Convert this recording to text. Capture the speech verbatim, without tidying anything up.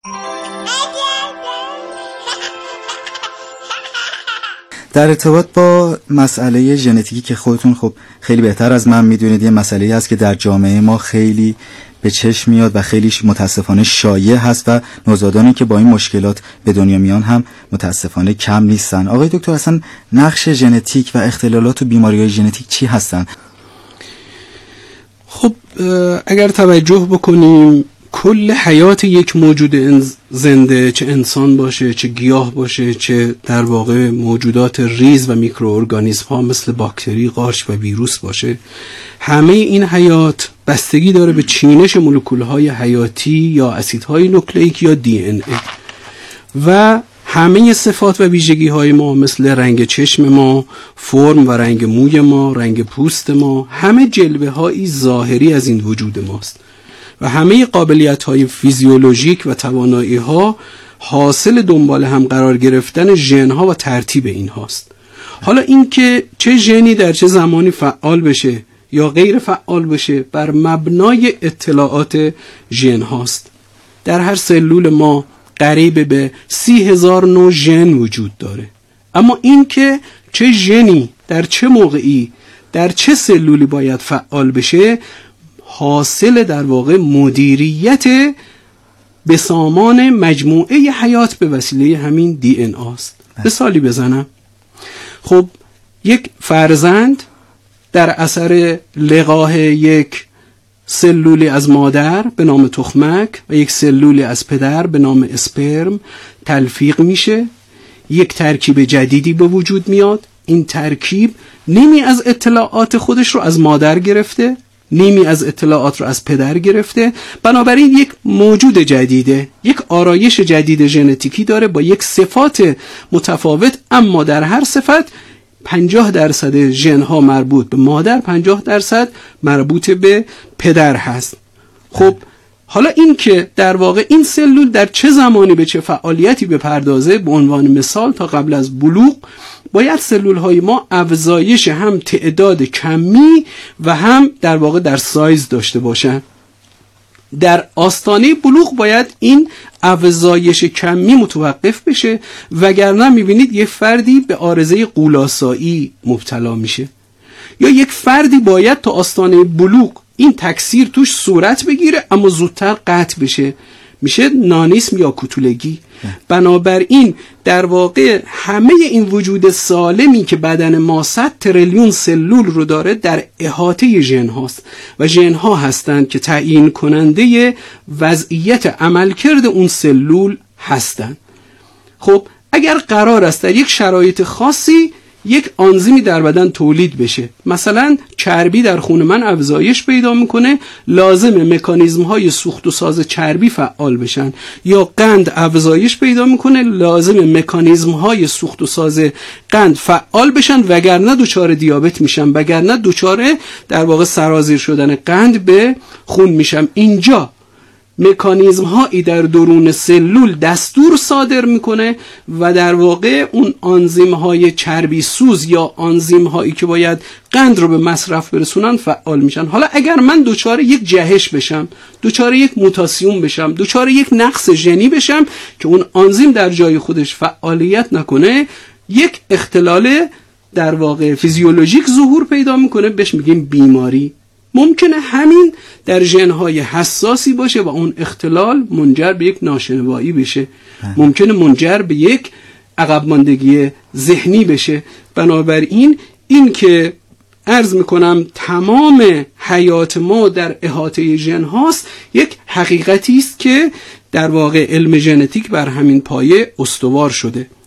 در ارتباط با مسئله ژنتیکی که خودتون خب خیلی بهتر از من میدونید، یه مسئله هست که در جامعه ما خیلی به چشم میاد و خیلی متاسفانه شایع هست و نوزادانی که با این مشکلات به دنیا میان هم متاسفانه کم نیستن. آقای دکتر، اصلا نقش ژنتیک و اختلالات و بیماری‌های ژنتیک چی هستن؟ خب اگر توجه بکنیم، کل حیات یک موجود زنده، چه انسان باشه، چه گیاه باشه، چه در واقع موجودات ریز و میکروارگانیسم ها مثل باکتری، قارچ و ویروس باشه، همه این حیات بستگی داره به چینش مولکول های حیاتی یا اسیدهای نوکلئیک یا دی ان ای و همه صفات و ویژگی های ما مثل رنگ چشم ما، فرم و رنگ موی ما، رنگ پوست ما، همه جلوه هایی ظاهری از این وجود ماست و همه قابلیت های فیزیولوژیک و توانایی ها حاصل دنبال هم قرار گرفتن ژن ها و ترتیب این هاست. حالا این که چه ژنی در چه زمانی فعال بشه یا غیر فعال بشه بر مبنای اطلاعات ژن هاست. در هر سلول ما قریب به سی هزار نوع ژن وجود داره، اما این که چه ژنی در چه موقعی در چه سلولی باید فعال بشه حاصل در واقع مدیریت به سامان مجموعه حیات به وسیله همین دی ان است. مثالی بزنم. خب یک فرزند در اثر لقاح یک سلولی از مادر به نام تخمک و یک سلولی از پدر به نام اسپرم تلفیق میشه، یک ترکیب جدیدی به وجود میاد. این ترکیب نیمی از اطلاعات خودش رو از مادر گرفته، نیمی از اطلاعات رو از پدر گرفته، بنابراین یک موجود جدیده، یک آرایش جدید ژنتیکی داره با یک صفات متفاوت، اما در هر صفت پنجاه درصد ژن ها مربوط به مادر، پنجاه درصد مربوط به پدر هست. خب حالا این که در واقع این سلول در چه زمانی به چه فعالیتی بپردازه، به عنوان مثال تا قبل از بلوغ باید سلول های ما افزایش هم تعداد کمی و هم در واقع در سایز داشته باشن. در آستانه بلوغ باید این افزایش کمی متوقف بشه، وگرنه میبینید یک فردی به عارضه غولاسایی مبتلا میشه، یا یک فردی باید تا آستانه بلوغ این تکثیر توش صورت بگیره اما زودتر قطع بشه، میشه نانیسم یا کوتولگی. بنابراین در واقع همه این وجود سالمی که بدن ما صد تریلیون سلول رو داره در احاطه ژن هاست و ژن ها هستند که تعیین کننده وضعیت عملکرد اون سلول هستند. خب اگر قرار است در یک شرایط خاصی یک آنزیمی در بدن تولید بشه، مثلا چربی در خون من افزایش پیدا میکنه، لازم مکانیزم های سوخت و ساز چربی فعال بشن، یا قند افزایش پیدا میکنه، لازم مکانیزم های سوخت و ساز قند فعال بشن، وگرنه دچار دیابت میشن، وگرنه دچار در واقع سرازیر شدن قند به خون میشم. اینجا مکانیزم هایی در درون سلول دستور صادر میکنه و در واقع اون آنزیم های چربی سوز یا آنزیم هایی که باید قند رو به مصرف برسونن فعال میشن. حالا اگر من دوچار یک جهش بشم، دوچار یک موتاسیون بشم، دوچار یک نقص ژنی بشم که اون آنزیم در جای خودش فعالیت نکنه، یک اختلال در واقع فیزیولوژیک ظهور پیدا میکنه، بهش میگیم بیماری. ممکنه همین در ژن‌های حساسی باشه و اون اختلال منجر به یک ناشنوایی بشه، ممکنه منجر به یک عقب ماندگی ذهنی بشه. بنابراین این که عرض میکنم تمام حیات ما در احاطه ژن هاست یک حقیقتی است که در واقع علم ژنتیک بر همین پایه استوار شده.